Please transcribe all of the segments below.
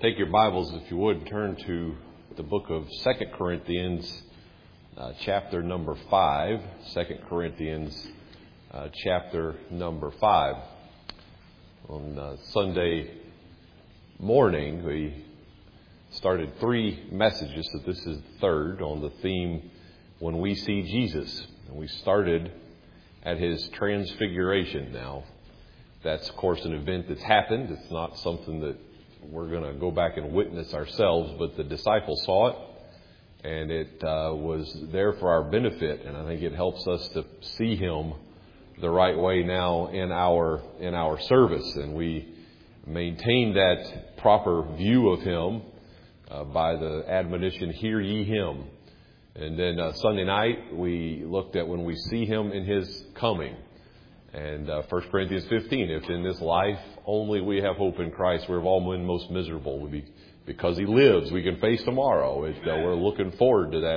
Take your Bibles, if you would, turn to the book of 2 Corinthians, chapter number 5. 2 Corinthians, chapter number 5. On Sunday morning, we started 3 messages, so this is the third, on the theme, When We See Jesus. And we started at His transfiguration. Now, that's, of course, an event that's happened. It's not something that we're going to go back and witness ourselves, but the disciples saw it, and it was there for our benefit. And I think it helps us to see Him the right way now in our service, and we maintain that proper view of Him by the admonition, "Hear ye Him." And then Sunday night we looked at when we see Him in His coming. And 1 Corinthians 15, if in this life only we have hope in Christ, we're of all men most miserable. Because He lives, we can face tomorrow. We're looking forward to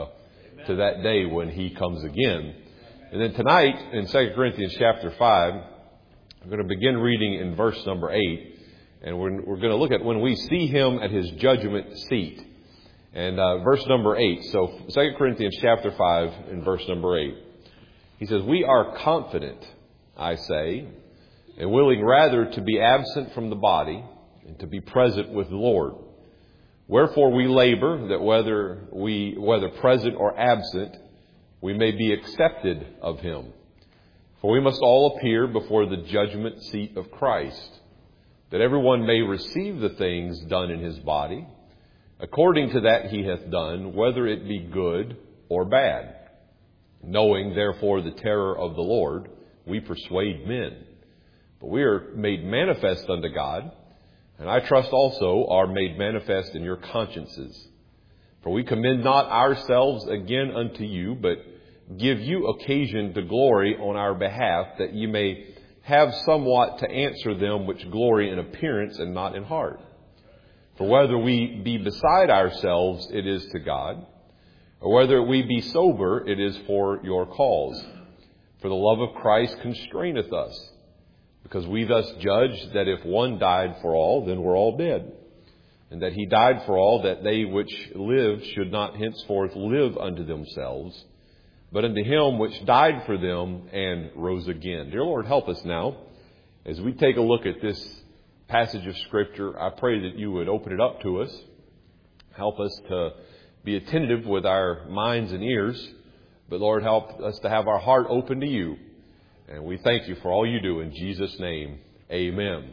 that day when He comes again. And then tonight, in 2 Corinthians chapter 5, I'm going to begin reading in verse number 8. And we're going to look at when we see Him at His judgment seat. And verse number 8. So 2 Corinthians chapter 5 and verse number 8. He says, "We are confident, I say, and willing rather to be absent from the body and to be present with the Lord. Wherefore we labor that whether present or absent, we may be accepted of Him. For we must all appear before the judgment seat of Christ, that everyone may receive the things done in his body, according to that he hath done, whether it be good or bad. Knowing therefore the terror of the Lord, we persuade men. But we are made manifest unto God, and I trust also are made manifest in your consciences. For we commend not ourselves again unto you, but give you occasion to glory on our behalf, that ye may have somewhat to answer them which glory in appearance and not in heart. For whether we be beside ourselves, it is to God, or whether we be sober, it is for your cause. For the love of Christ constraineth us, because we thus judge that if one died for all, then we're all dead. And that He died for all, that they which live should not henceforth live unto themselves, but unto Him which died for them and rose again." Dear Lord, help us now. As we take a look at this passage of Scripture, I pray that you would open it up to us. Help us to be attentive with our minds and ears. But Lord, help us to have our heart open to you. And we thank you for all you do in Jesus' name. Amen.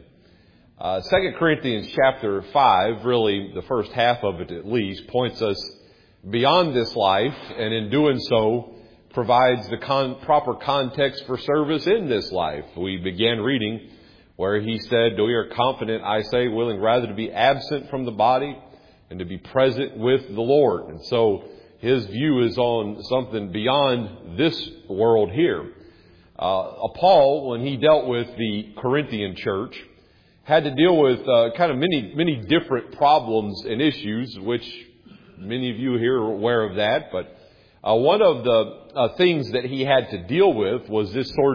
2 Corinthians chapter 5, really the first half of it at least, points us beyond this life, and in doing so provides the proper context for service in this life. We began reading where he said, "We are confident, I say, willing rather to be absent from the body and to be present with the Lord." And so his view is on something beyond this world here. Paul, when he dealt with the Corinthian church, had to deal with kind of many different problems and issues, which many of you here are aware of that. But one of the things that he had to deal with was this sort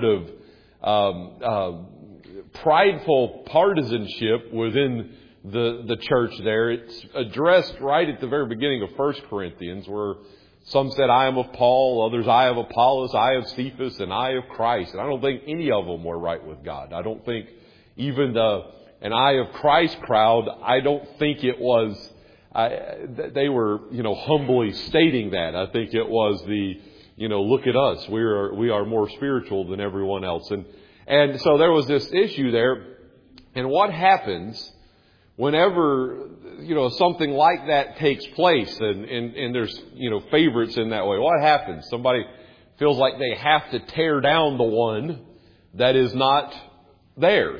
of prideful partisanship within the church there. It's addressed right at the very beginning of 1 Corinthians, where some said, "I am of Paul," others, "I of Apollos," "I of Cephas," and "I of Christ." And I don't think any of them were right with God. I don't think even an "I of Christ" crowd, I don't think it was, they were, humbly stating that. I think it was look at us. We are more spiritual than everyone else. And so there was this issue there. And what happens whenever, something like that takes place and there's, favorites in that way? What happens? Somebody feels like they have to tear down the one that is not theirs.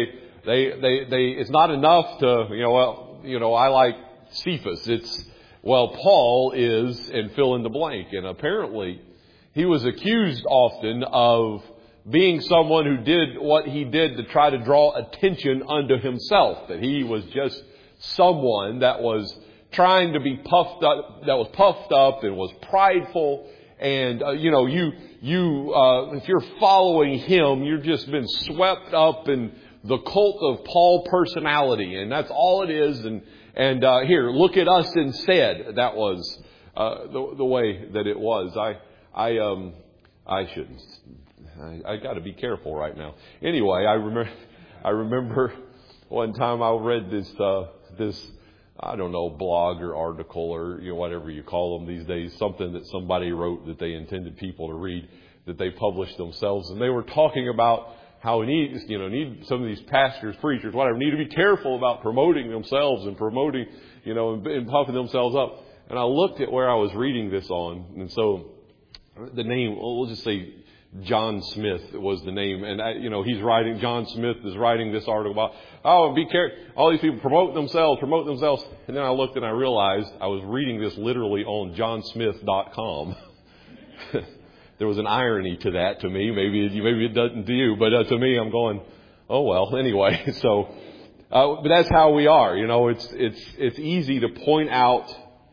It's not enough to, I like Cephas. It's, Paul is, and fill in the blank. And apparently he was accused often of being someone who did what he did to try to draw attention unto himself, that he was just someone that was trying to be puffed up and was prideful. And, if you're following him, you've just been swept up in the cult of Paul personality, and that's all it is. And here, look at us instead. That was the way that it was. I shouldn't. I got to be careful right now. Anyway, I remember one time I read this I don't know, blog or article or whatever you call them these days, something that somebody wrote that they intended people to read, that they published themselves, and they were talking about how we need some of these pastors, preachers, whatever, need to be careful about promoting themselves and promoting, and puffing themselves up. And I looked at where I was reading this on, and so the name, we'll just say John Smith was the name, and John Smith is writing this article about, be careful, all these people promote themselves, and then I looked and I realized I was reading this literally on johnsmith.com. There was an irony to that to me, maybe it doesn't to you, but to me I'm going, oh well, anyway, so, but that's how we are, it's easy to point out,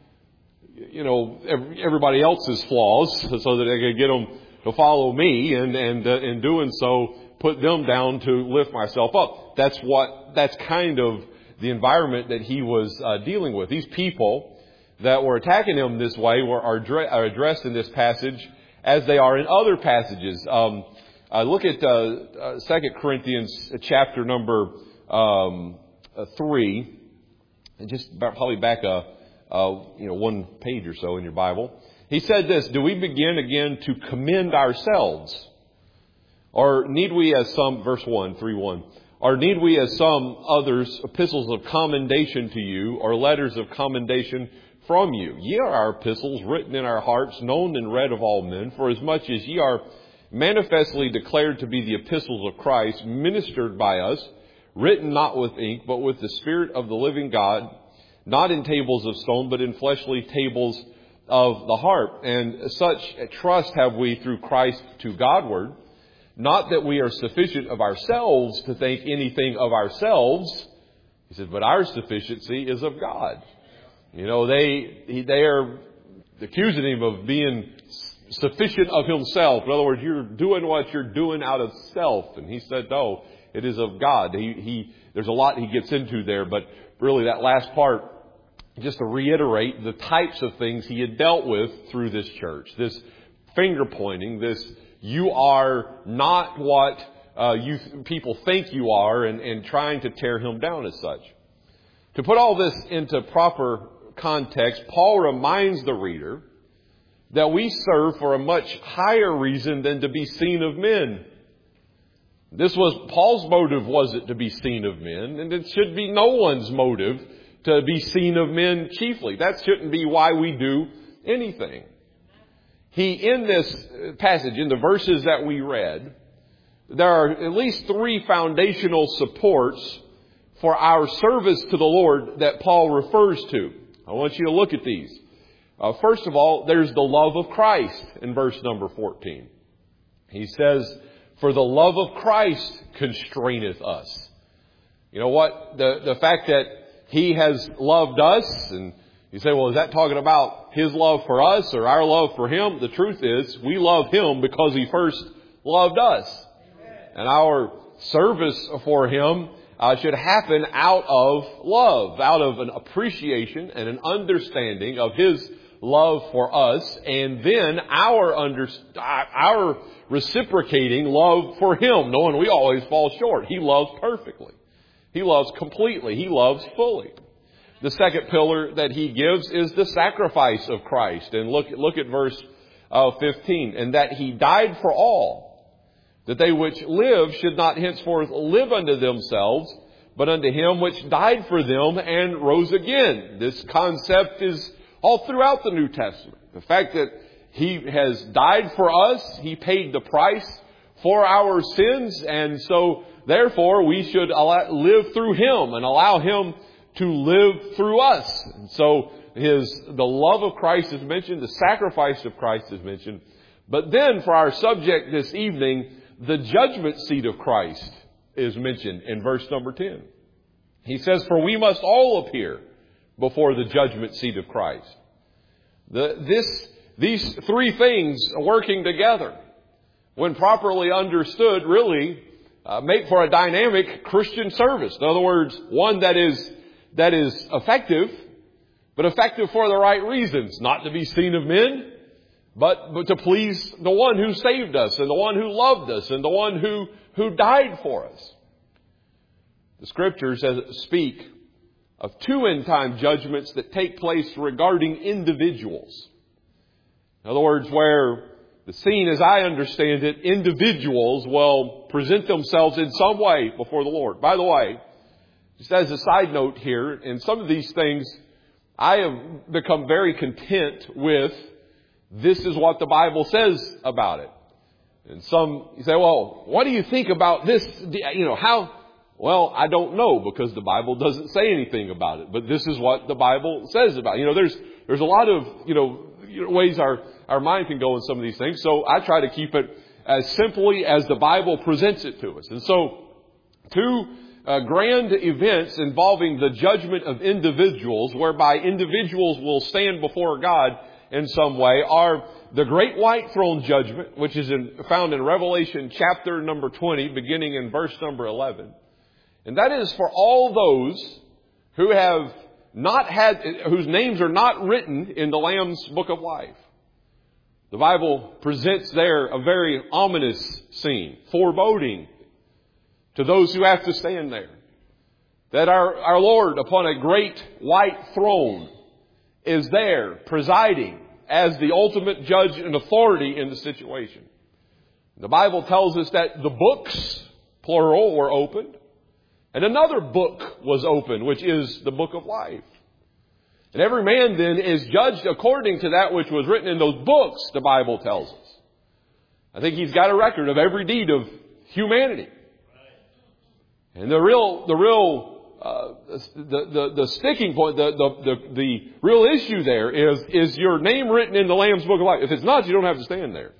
everybody else's flaws so that they can get them to follow me, and in doing so, put them down to lift myself up. That's kind of the environment that he was dealing with. These people that were attacking him this way are addressed in this passage as they are in other passages. Look at 2 Corinthians chapter number 3, and just probably back one page or so in your Bible. He said this, do we begin again to commend ourselves? Or need we as some, verse 1, 3:1, or need we as some others epistles of commendation to you, or letters of commendation from you? Ye are our epistles, written in our hearts, known and read of all men, for as much as ye are manifestly declared to be the epistles of Christ, ministered by us, written not with ink, but with the Spirit of the living God, not in tables of stone, but in fleshly tables of the heart. And such trust have we through Christ to Godward, not that we are sufficient of ourselves to think anything of ourselves. He said, but our sufficiency is of God. They are accusing him of being sufficient of himself. In other words, you're doing what you're doing out of self. And he said, no, it is of God. There's a lot he gets into there, but really that last part, just to reiterate the types of things he had dealt with through this church. This finger pointing, this you are not what people think you are, and trying to tear him down as such. To put all this into proper context, Paul reminds the reader that we serve for a much higher reason than to be seen of men. Paul's motive wasn't to be seen of men, and it should be no one's motive to be seen of men chiefly. That shouldn't be why we do anything. In this passage, in the verses that we read, there are at least 3 foundational supports for our service to the Lord that Paul refers to. I want you to look at these. First of all, there's the love of Christ in verse number 14. He says, for the love of Christ constraineth us. You know what? The fact that He has loved us, and you say, well, is that talking about His love for us or our love for Him? The truth is, we love Him because He first loved us. Amen. And our service for Him should happen out of love, out of an appreciation and an understanding of His love for us, and then our reciprocating love for Him, knowing we always fall short. He loves perfectly. He loves completely. He loves fully. The second pillar that he gives is the sacrifice of Christ. And look at verse 15. And that He died for all, that they which live should not henceforth live unto themselves, but unto Him which died for them and rose again. This concept is all throughout the New Testament. The fact that He has died for us, He paid the price for our sins, and so therefore we should live through Him and allow Him to live through us. And so the love of Christ is mentioned, the sacrifice of Christ is mentioned. But then for our subject this evening, the judgment seat of Christ is mentioned in verse number 10. He says, for we must all appear before the judgment seat of Christ. These 3 things working together, when properly understood, really make for a dynamic Christian service. In other words, one that is effective, but effective for the right reasons, not to be seen of men, but to please the one who saved us and the one who loved us and the one who died for us. The Scriptures speak of two end-time judgments that take place regarding individuals. In other words, where the scene, as I understand it, individuals will present themselves in some way before the Lord. By the way, just as a side note here, in some of these things, I have become very content with this is what the Bible says about it. And some, you say, well, what do you think about this? How? Well, I don't know, because the Bible doesn't say anything about it. But this is what the Bible says about it. There's a lot of, ways our mind can go in some of these things. So I try to keep it as simply as the Bible presents it to us. And so, two grand events involving the judgment of individuals, whereby individuals will stand before God in some way, are the Great White Throne Judgment, which is found in Revelation chapter number 20, beginning in verse number 11. And that is for all those who have not had, whose names are not written in the Lamb's Book of Life. The Bible presents there a very ominous scene, foreboding to those who have to stand there, that our Lord upon a great white throne is there presiding as the ultimate judge and authority in the situation. The Bible tells us that the books, plural, were opened, and another book was opened, which is the book of life. And every man then is judged according to that which was written in those books, the Bible tells us. I think he's got a record of every deed of humanity. And the sticking point, the real issue there is your name written in the Lamb's Book of Life. If it's not, you don't have to stand there.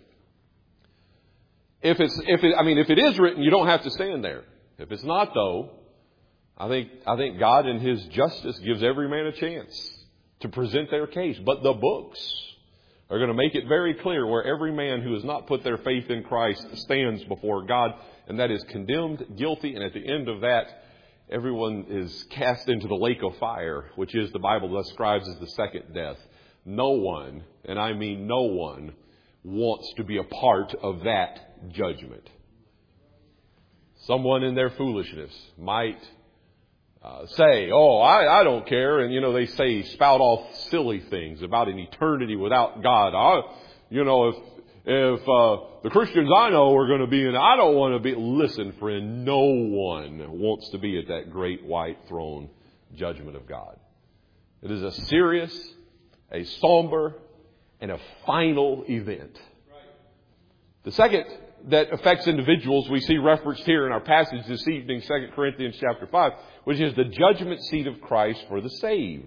If it is written, you don't have to stand there. If it's not, though, I think God in His justice gives every man a chance to present their case. But the books are going to make it very clear where every man who has not put their faith in Christ stands before God, and that is condemned, guilty, and at the end of that, everyone is cast into the lake of fire, which is, the Bible describes as the second death. No one, and I mean no one, wants to be a part of that judgment. Someone in their foolishness might say, I don't care. And, they spout off silly things about an eternity without God. If the Christians I know are going to be in, I don't want to be. Listen, friend, no one wants to be at that great white throne judgment of God. It is a serious, a somber, and a final event. The second that affects individuals we see referenced here in our passage this evening, 2 Corinthians chapter 5, which is the judgment seat of Christ for the saved.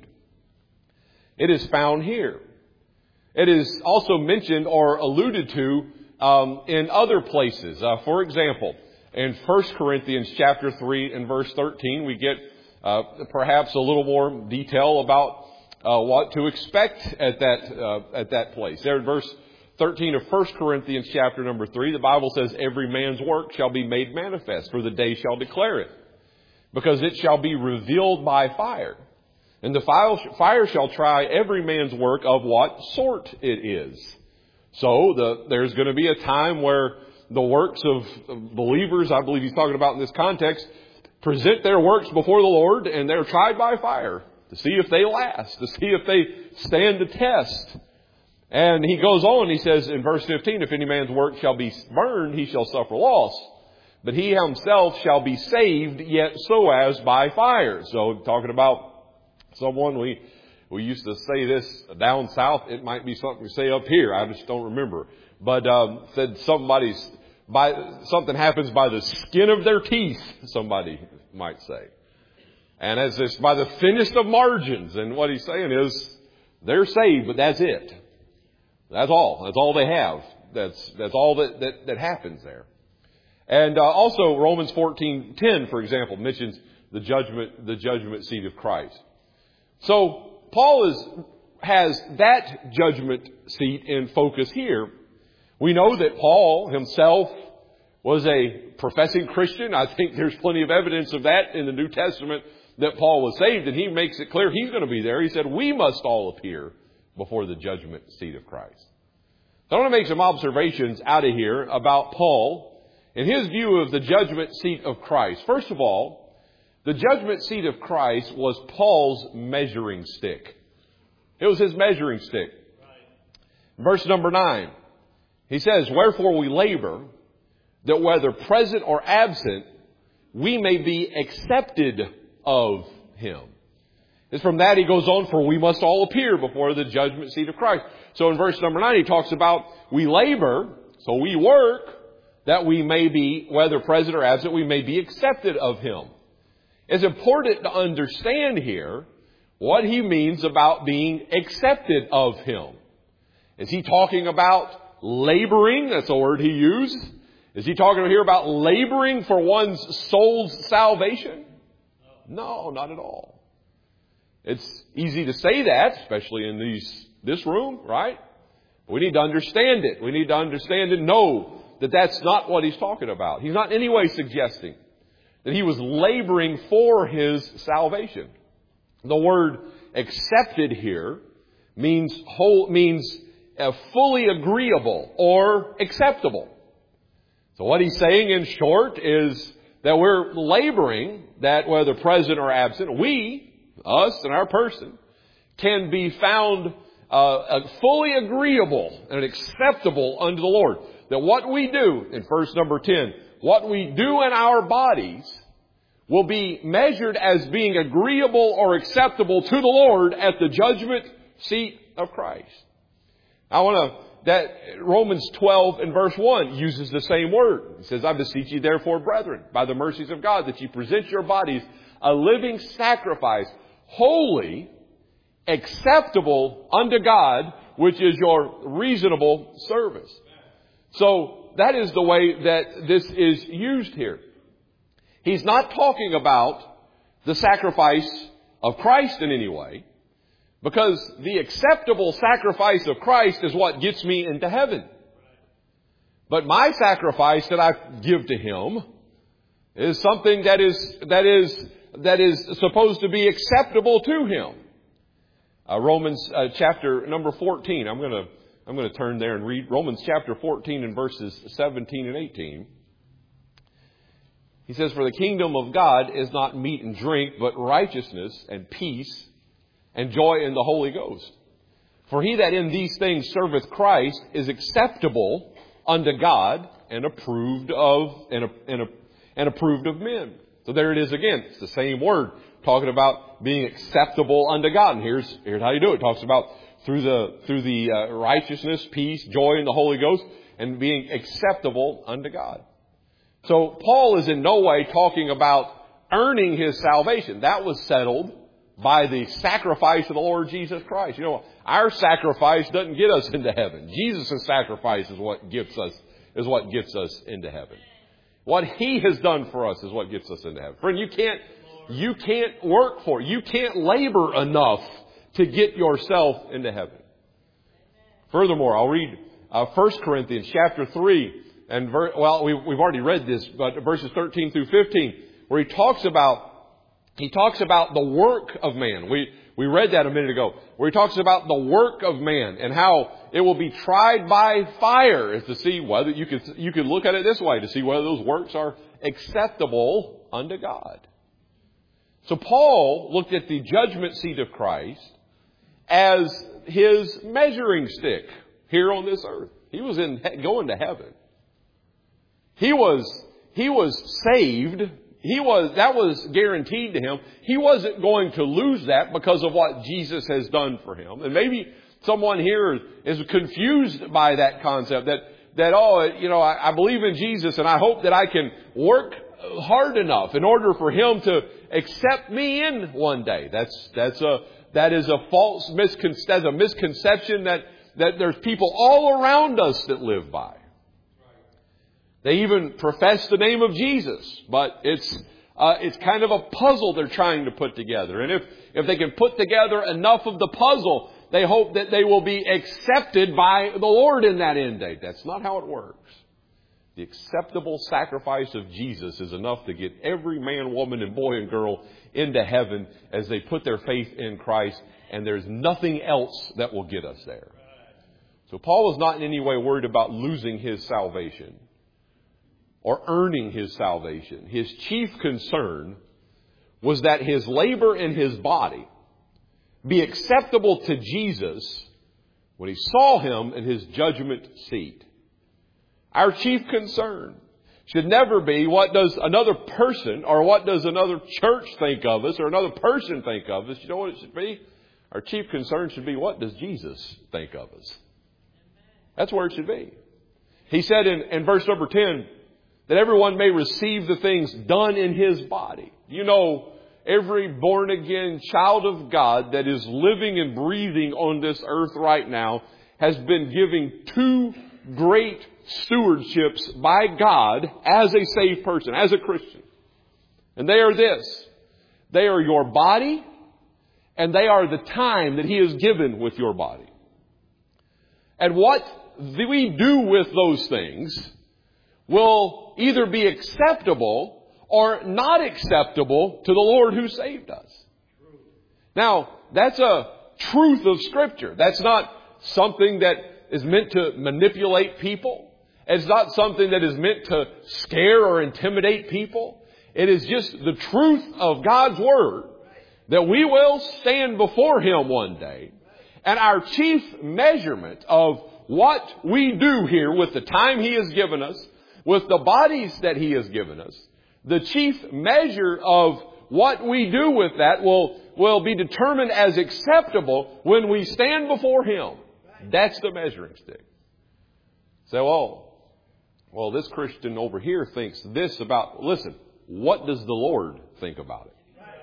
It is found here. It is also mentioned or alluded to in other places. For example, in 1 Corinthians chapter 3 and verse 13, we get perhaps a little more detail about what to expect at that place. There in verse 13 of 1 Corinthians chapter number 3, the Bible says, every man's work shall be made manifest, for the day shall declare it, because it shall be revealed by fire. And the fire shall try every man's work of what sort it is. So there's going to be a time where the works of believers, I believe he's talking about in this context, present their works before the Lord, and they're tried by fire to see if they last, to see if they stand the test. And he goes on, he says in verse 15, if any man's work shall be burned, he shall suffer loss. But he himself shall be saved, yet so as by fire. So talking about someone, we used to say this down south. It might be something we say up here. I just don't remember. But said something happens by the skin of their teeth, somebody might say. And as it's by the thinnest of margins. And what he's saying is they're saved, but that's it. That's all. That's all they have. That's all that happens there. And also Romans 14:10, for example, mentions the judgment seat of Christ. So Paul has that judgment seat in focus here. We know that Paul himself was a professing Christian. I think there's plenty of evidence of that in the New Testament that Paul was saved, and he makes it clear he's going to be there. He said, we must all appear before the judgment seat of Christ. So I want to make some observations out of here about Paul and his view of the judgment seat of Christ. First of all, the judgment seat of Christ was Paul's measuring stick. It was his measuring stick. Verse number 9, he says, wherefore we labor, that whether present or absent, we may be accepted of Him. It's from that he goes on, for we must all appear before the judgment seat of Christ. So in verse number 9, he talks about we labor, so we work, that we may be, whether present or absent, we may be accepted of Him. It's important to understand here what he means about being accepted of Him. Is he talking about laboring? That's the word he used. Is he talking here about laboring for one's soul's salvation? No, not at all. It's easy to say that, especially in this room, right? We need to understand it. We need to understand and know that that's not what he's talking about. He's not in any way suggesting that he was laboring for his salvation. The word accepted here means fully agreeable or acceptable. So what he's saying in short is that we're laboring that whether present or absent, we, us and our person, can be found fully agreeable and acceptable unto the Lord. That what we do, in verse number 10, what we do in our bodies will be measured as being agreeable or acceptable to the Lord at the judgment seat of Christ. That Romans 12 and verse 1 uses the same word. It says, I beseech you therefore, brethren, by the mercies of God, that you present your bodies a living sacrifice, holy, acceptable unto God, which is your reasonable service. So that is the way that this is used here. He's not talking about the sacrifice of Christ in any way, because the acceptable sacrifice of Christ is what gets me into heaven. But my sacrifice that I give to Him is something that is supposed to be acceptable to Him. Romans chapter number 14. I'm going to turn there and read Romans chapter 14 and verses 17 and 18. He says, for the kingdom of God is not meat and drink, but righteousness and peace and joy in the Holy Ghost. For he that in these things serveth Christ is acceptable unto God and approved of men. So there it is again. It's the same word talking about being acceptable unto God. And here's how you do it. It talks about through the righteousness, peace, joy in the Holy Ghost, and being acceptable unto God. So Paul is in no way talking about earning his salvation. That was settled by the sacrifice of the Lord Jesus Christ. You know, our sacrifice doesn't get us into heaven. Jesus' sacrifice is what gets us into heaven. What He has done for us is what gets us into heaven. Friend, you can't work for it. You can't labor enough to get yourself into heaven. Furthermore, I'll read 1 Corinthians chapter 3. And we've already read this, but verses 13 through 15, where he talks about the work of man. We read that a minute ago, where he talks about the work of man and how it will be tried by fire, as to see whether you could look at it this way, to see whether those works are acceptable unto God. So Paul looked at the judgment seat of Christ as his measuring stick here on this earth. He was going to heaven. He was saved. That was guaranteed to him. He wasn't going to lose that because of what Jesus has done for him. And maybe someone here is confused by that concept I believe in Jesus and I hope that I can work hard enough in order for Him to accept me in one day. That is a false misconception that there's people all around us that live by. They even profess the name of Jesus, but it's kind of a puzzle they're trying to put together. And if they can put together enough of the puzzle, they hope that they will be accepted by the Lord in that end date. That's not how it works. The acceptable sacrifice of Jesus is enough to get every man, woman, and boy and girl into heaven as they put their faith in Christ, and there's nothing else that will get us there. So Paul was not in any way worried about losing his salvation or earning his salvation. His chief concern was that his labor in his body be acceptable to Jesus when he saw him in his judgment seat. Our chief concern should never be what does another person or what does another church think of us or another person think of us. You know what it should be? Our chief concern should be what does Jesus think of us? That's where it should be. He said in verse number 10 that everyone may receive the things done in his body. You know, every born again child of God that is living and breathing on this earth right now has been given two great stewardships by God as a saved person, as a Christian. And they are this. They are your body and they are the time that He has given with your body. And what we do with those things will either be acceptable or not acceptable to the Lord who saved us. Now, that's a truth of Scripture. That's not something that is meant to manipulate people. It's not something that is meant to scare or intimidate people. It is just the truth of God's Word that we will stand before Him one day. And our chief measurement of what we do here with the time He has given us, with the bodies that He has given us, the chief measure of what we do with that will be determined as acceptable when we stand before Him. That's the measuring stick. So, well, this Christian over here thinks this about, listen, what does the Lord think about it?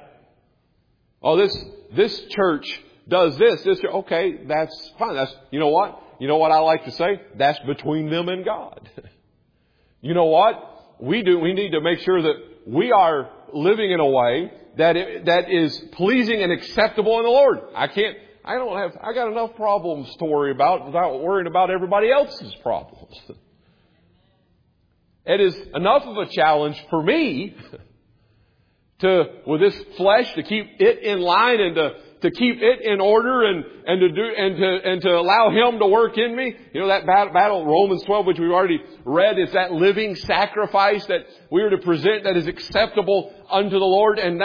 Oh, this church does this. Okay, that's fine. That's, you know what? You know what I like to say? That's between them and God. You know what? We need to make sure that we are living in a way that is pleasing and acceptable in the Lord. I got enough problems to worry about without worrying about everybody else's problems. It is enough of a challenge for me with this flesh to keep it in line and to keep it in order and to allow Him to work in me. You know, that battle, Romans 12, which we've already read, is that living sacrifice that we are to present that is acceptable unto the Lord. And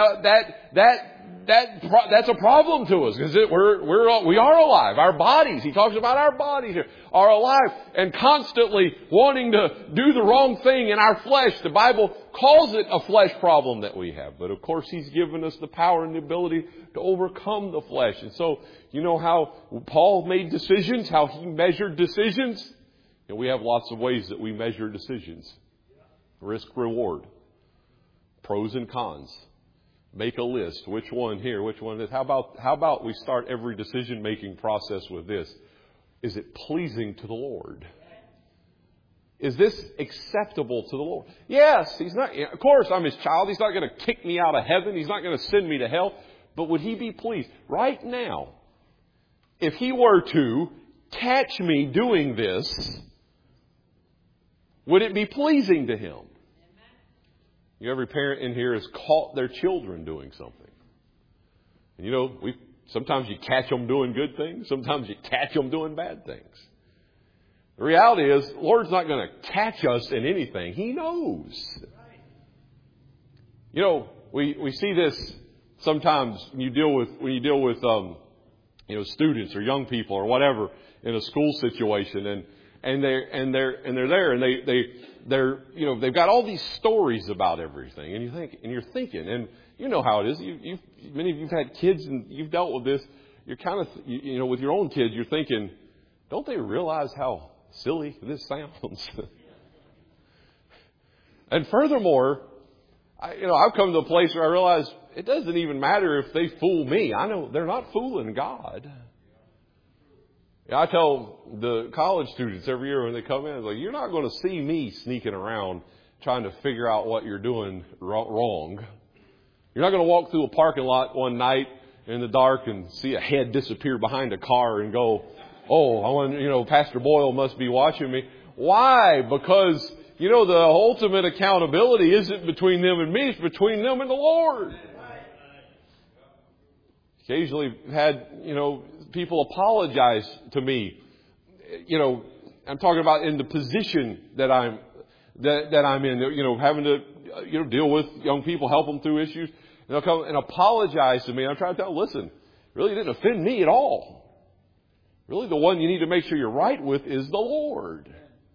that's a problem to us because we are alive. Our bodies, he talks about our bodies here, are alive and constantly wanting to do the wrong thing in our flesh. The Bible calls it a flesh problem that we have. But of course, He's given us the power and the ability to overcome the flesh. And so, you know how Paul made decisions, how he measured decisions? And we have lots of ways that we measure decisions. Risk, reward, pros and cons. Make a list. Which one here? Which one this? How about we start every decision-making process with this? Is it pleasing to the Lord? Is this acceptable to the Lord? Yes, He's not. Of course, I'm His child. He's not going to kick me out of heaven. He's not going to send me to hell. But would He be pleased? Right now, if He were to catch me doing this, would it be pleasing to Him? Every parent in here has caught their children doing something. And you know, sometimes you catch them doing good things. Sometimes you catch them doing bad things. The reality is, the Lord's not going to catch us in anything. He knows. You know, we see this sometimes when you deal with students or young people or whatever in a school situation, and they're there and they've got all these stories about everything, and you're thinking, and you know how it is. Many of you've had kids and you've dealt with this. You're kind of, with your own kids, you're thinking, don't they realize how silly this sounds? And furthermore, I've come to a place where I realize it doesn't even matter if they fool me. I know they're not fooling God. I tell the college students every year when they come in, I'm like, you're not going to see me sneaking around trying to figure out what you're doing wrong. You're not going to walk through a parking lot one night in the dark and see a head disappear behind a car and go, Pastor Boyle must be watching me. Why? Because You know, the ultimate accountability isn't between them and me, it's between them and the Lord. Occasionally had, people apologize to me. I'm talking about in the position that I'm in, having to, deal with young people, help them through issues. And they'll come and apologize to me. I'm trying to tell them, listen, really didn't offend me at all. Really the one you need to make sure you're right with is the Lord.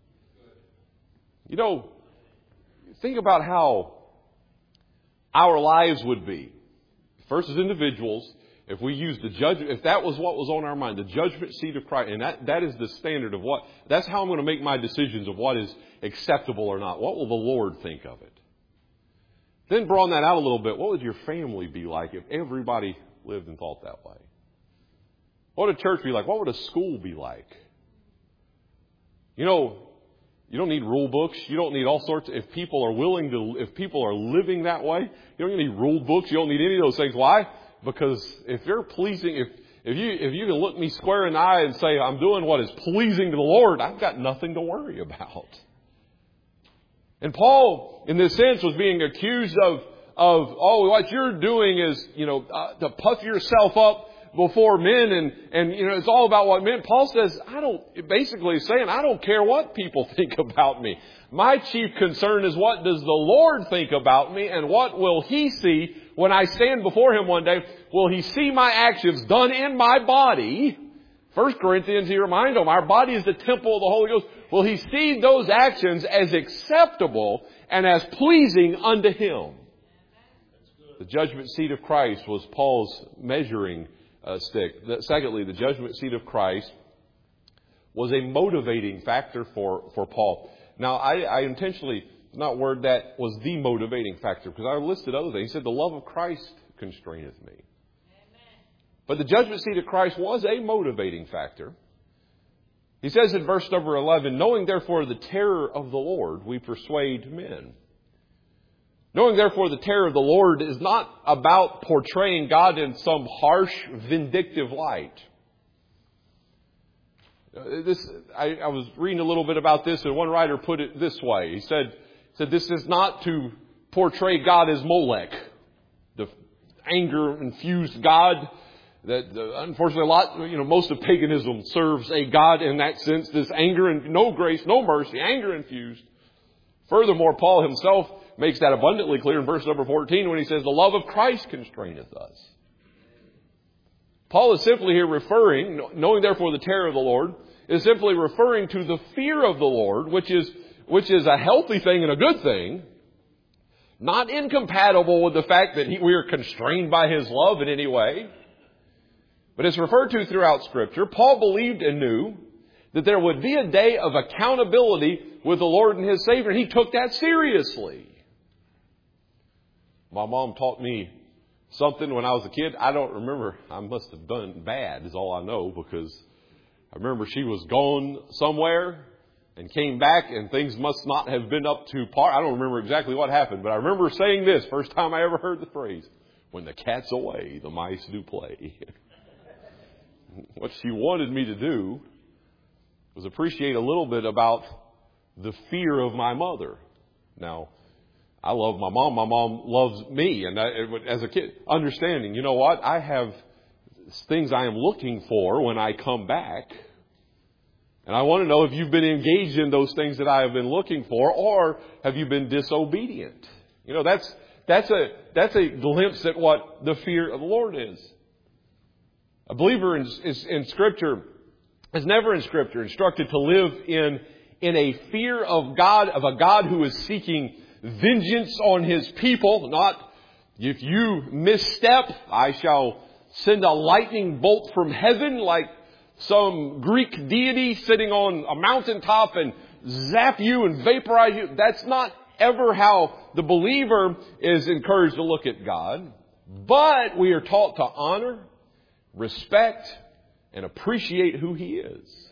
Think about how our lives would be. First as individuals, if we use if that was what was on our mind, the judgment seat of Christ, and that is the standard of that's how I'm going to make my decisions of what is acceptable or not. What will the Lord think of it? Then broaden that out a little bit. What would your family be like if everybody lived and thought that way? What would a church be like? What would a school be like? You don't need rule books. You don't need all sorts. If people are living that way, you don't need rule books. You don't need any of those things. Why? Because if you're pleasing, if you can look me square in the eye and say, I'm doing what is pleasing to the Lord, I've got nothing to worry about. And Paul, in this sense, was being accused of what you're doing is, to puff yourself up before men and it's all about what men. Paul says, I don't care what people think about me. My chief concern is what does the Lord think about me and what will He see when I stand before Him one day? Will He see my actions done in my body? 1 Corinthians, he reminds them, our body is the temple of the Holy Ghost. Will He see those actions as acceptable and as pleasing unto Him? The judgment seat of Christ was Paul's measuring stick. Secondly, the judgment seat of Christ was a motivating factor for Paul. Now, I intentionally not word that was the motivating factor because I listed other things. He said, the love of Christ constraineth me. Amen. But the judgment seat of Christ was a motivating factor. He says in verse number 11, knowing therefore the terror of the Lord, we persuade men. Knowing therefore the terror of the Lord is not about portraying God in some harsh, vindictive light. I was reading a little bit about this, and one writer put it this way. He said this is not to portray God as Molech, the anger-infused God. That unfortunately most of paganism serves a God in that sense. This anger and no grace, no mercy, anger-infused. Furthermore, Paul himself makes that abundantly clear in verse number 14 when he says, the love of Christ constraineth us. Paul is simply here referring, knowing therefore the terror of the Lord, is simply referring to the fear of the Lord, which is a healthy thing and a good thing, not incompatible with the fact that we are constrained by His love in any way. But it's referred to throughout Scripture. Paul believed and knew that there would be a day of accountability with the Lord and His Savior, and he took that seriously. My mom taught me something when I was a kid. I don't remember. I must have done bad is all I know, because I remember she was gone somewhere and came back and things must not have been up to par. I don't remember exactly what happened, but I remember saying this, first time I ever heard the phrase, when the cat's away, the mice do play. What she wanted me to do was appreciate a little bit about the fear of my mother. Now, I love my mom. My mom loves me. And as a kid, understanding, you know what? I have things I am looking for when I come back. And I want to know if you've been engaged in those things that I have been looking for, or have you been disobedient? That's a glimpse at what the fear of the Lord is. A believer in Scripture is never in Scripture instructed to live in a fear of God, of a God who is seeking vengeance on His people. Not, if you misstep, I shall send a lightning bolt from heaven like some Greek deity sitting on a mountaintop and zap you and vaporize you. That's not ever how the believer is encouraged to look at God. But we are taught to honor, respect, and appreciate who He is.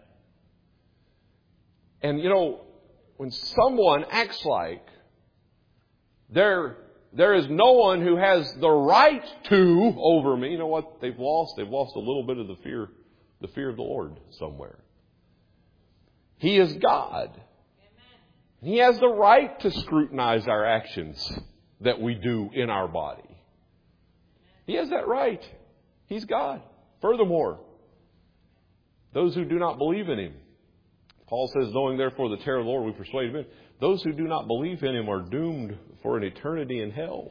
And when someone acts like there is no one who has the right to over me, you know what they've lost? They've lost a little bit of the fear of the Lord somewhere. He is God. Amen. He has the right to scrutinize our actions that we do in our body. He has that right. He's God. Furthermore, those who do not believe in Him, Paul says, knowing therefore the terror of the Lord, we persuade men. Those who do not believe in Him are doomed for an eternity in hell.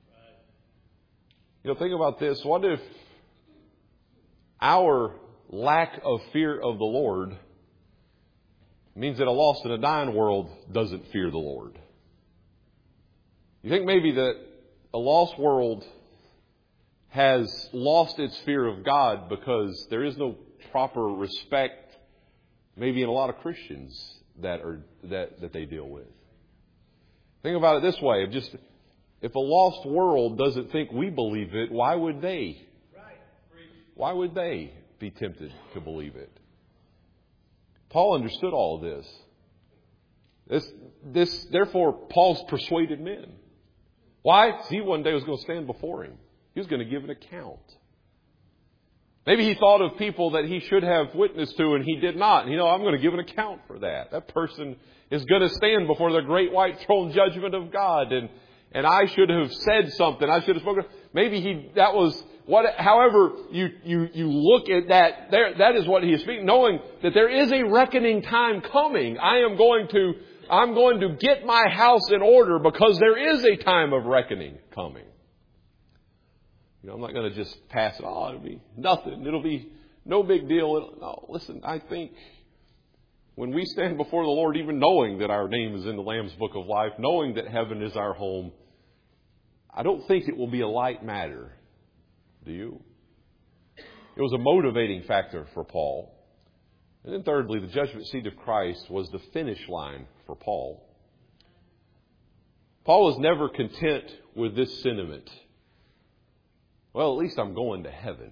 Think about this. What if our lack of fear of the Lord means that a lost and a dying world doesn't fear the Lord? You think maybe that a lost world has lost its fear of God because there is no proper respect, maybe in a lot of Christians that they deal with? Think about it this way: if a lost world doesn't think we believe it, why would they? Why would they be tempted to believe it? Paul understood all of this. Therefore, Paul's persuaded men. Why? Because he one day was going to stand before him. He was going to give an account. Maybe he thought of people that he should have witnessed to and he did not. I'm going to give an account for that. That person is going to stand before the great white throne judgment of God. And I should have said something. I should have spoken. Maybe however you look at that, that is what he is speaking, knowing that there is a reckoning time coming. I'm going to get my house in order because there is a time of reckoning coming. I'm not going to just pass it. It'll be nothing. It'll be no big deal. No, listen, I think when we stand before the Lord, even knowing that our name is in the Lamb's Book of Life, knowing that heaven is our home, I don't think it will be a light matter. Do you? It was a motivating factor for Paul. And then thirdly, the judgment seat of Christ was the finish line for Paul. Paul was never content with this sentiment. Well, at least I'm going to heaven.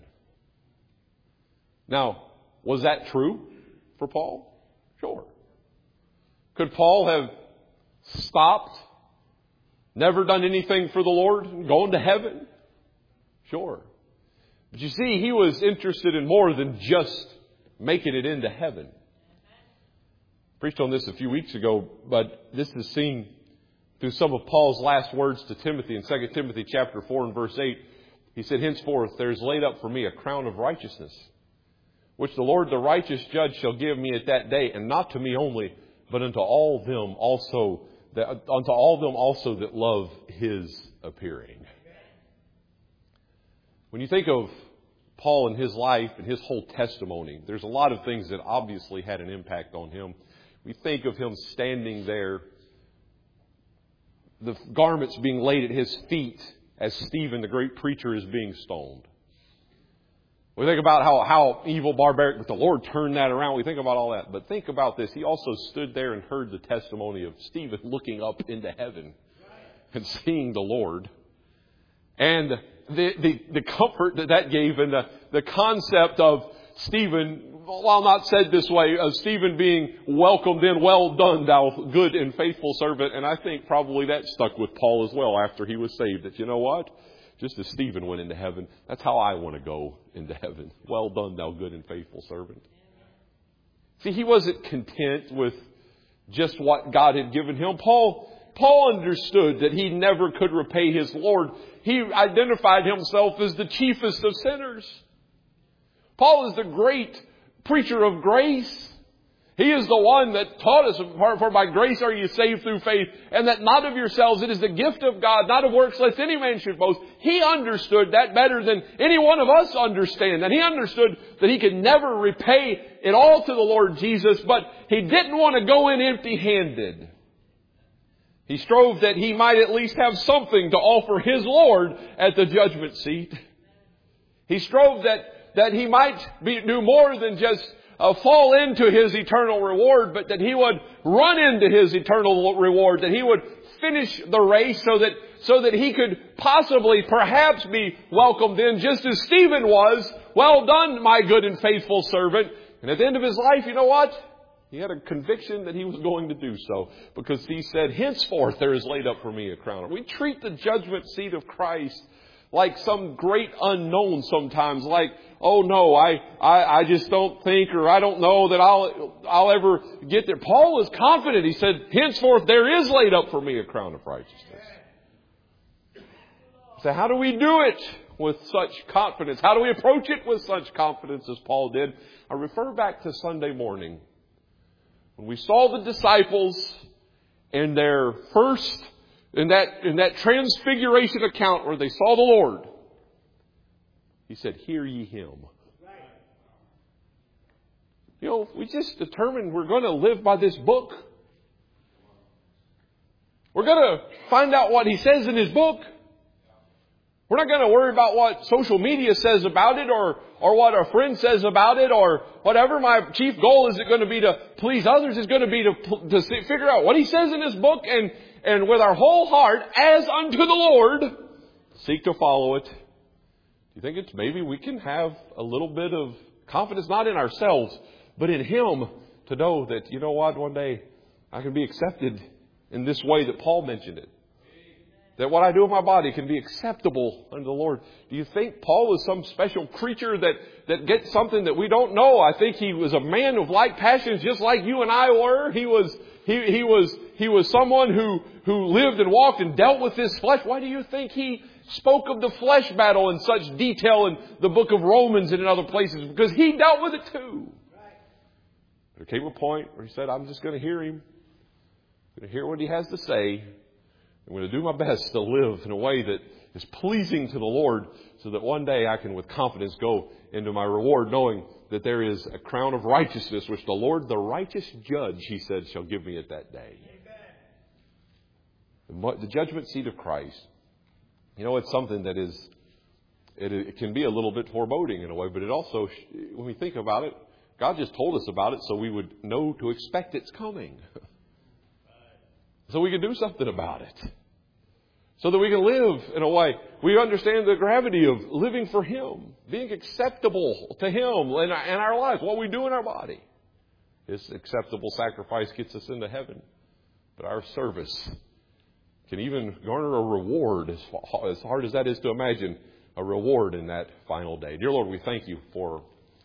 Now, was that true for Paul? Sure. Could Paul have stopped, never done anything for the Lord, and gone to heaven? Sure. But you see, he was interested in more than just making it into heaven. I preached on this a few weeks ago, but this is seen through some of Paul's last words to Timothy in 2 Timothy chapter 4 and verse 8. He said, henceforth there is laid up for me a crown of righteousness, which the Lord the righteous judge shall give me at that day, and not to me only, but unto all them also that love His appearing. When you think of Paul and his life and his whole testimony, there's a lot of things that obviously had an impact on him. We think of him standing there, the garments being laid at his feet as Stephen, the great preacher, is being stoned. We think about how evil, barbaric, but the Lord turned that around. We think about all that. But think about this. He also stood there and heard the testimony of Stephen looking up into heaven and seeing the Lord. And the comfort that gave, and the concept of Stephen, while not said this way, of Stephen being welcomed in, well done, thou good and faithful servant. And I think probably that stuck with Paul as well after he was saved. That, you know what? Just as Stephen went into heaven, that's how I want to go into heaven. Well done, thou good and faithful servant. See, he wasn't content with just what God had given him. Paul understood that he never could repay his Lord. He identified himself as the chiefest of sinners. Paul is the great preacher of grace. He is the one that taught us, for by grace are you saved through faith, and that not of yourselves, it is the gift of God, not of works, lest any man should boast. He understood that better than any one of us understand. And he understood that he could never repay it all to the Lord Jesus, but he didn't want to go in empty-handed. He strove that he might at least have something to offer his Lord at the judgment seat. He strove that he might do more than just fall into his eternal reward, but that he would run into his eternal reward, that he would finish the race so that he could possibly, perhaps be welcomed in just as Stephen was. Well done, my good and faithful servant. And at the end of his life, you know what? He had a conviction that he was going to do so, because he said, henceforth there is laid up for me a crown. We treat the judgment seat of Christ like some great unknown sometimes, like, oh no, I just don't think, or I don't know that I'll ever get there. Paul was confident. He said, henceforth there is laid up for me a crown of righteousness. So how do we do it with such confidence? How do we approach it with such confidence as Paul did? I refer back to Sunday morning when we saw the disciples in their first, in that transfiguration account where they saw the Lord. He said, hear ye him. You know, we just determined we're going to live by this book. We're going to find out what he says in his book. We're not going to worry about what social media says about it or what a friend says about it or whatever. My chief goal isn't going to be to please others. It's going to be to figure out what he says in his book and with our whole heart, as unto the Lord, seek to follow it. Do you think it's maybe we can have a little bit of confidence, not in ourselves, but in Him, to know that, you know what, one day I can be accepted in this way that Paul mentioned it. That what I do with my body can be acceptable unto the Lord. Do you think Paul was some special creature that gets something that we don't know? I think he was a man of like passions, just like you and I were. He was someone who lived and walked and dealt with this flesh. Why do you think he spoke of the flesh battle in such detail in the book of Romans and in other places? Because he dealt with it too. There came a point where he said, I'm just going to hear him. I'm going to hear what he has to say. I'm going to do my best to live in a way that is pleasing to the Lord so that one day I can with confidence go into my reward, knowing that there is a crown of righteousness which the Lord, the righteous judge, he said, shall give me at that day. Amen. The judgment seat of Christ. You know, it's something that is, it can be a little bit foreboding in a way, but it also, when we think about it, God just told us about it so we would know to expect it's coming. So we can do something about it. So that we can live in a way. We understand the gravity of living for Him. Being acceptable to Him in our lives. What we do in our body. His acceptable sacrifice gets us into heaven. But our service can even garner a reward, as hard as that is to imagine, a reward in that final day. Dear Lord, we thank you for